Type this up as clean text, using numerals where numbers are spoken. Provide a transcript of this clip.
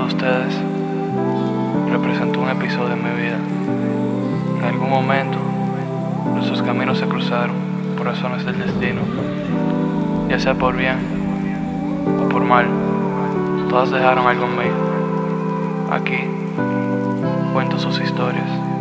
de ustedes representó un episodio en mi vida. En algún momento, nuestros caminos se cruzaron por razones del destino, ya sea por bien o por mal. Todas dejaron algo en mí. Aquí cuento sus historias.